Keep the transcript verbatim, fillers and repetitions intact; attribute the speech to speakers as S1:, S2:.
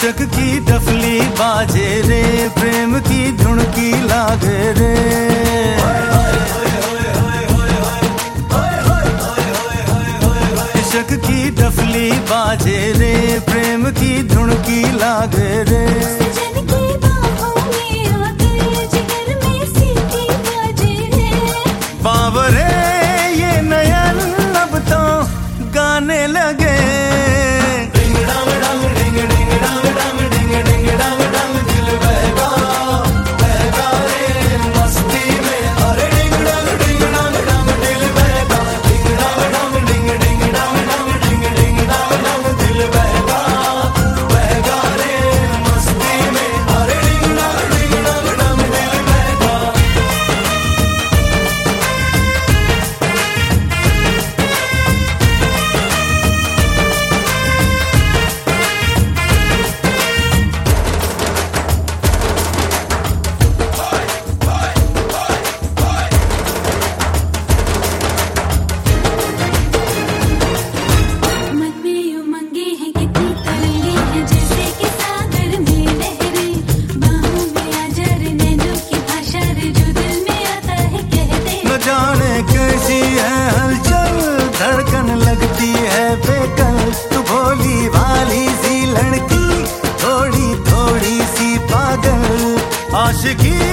S1: इश्क की डफली बाजे रे, प्रेम की धुनकी लागे रे। इश्क की डफली बाजे रे, प्रेम की धुनकी लागे रे। बाबरे ये नयन अब तो गाने लगे। कैसी है हलचल, धड़कन लगती है बेकल। तू भोली वाली सी लड़की, थोड़ी थोड़ी सी पागल, आशिकी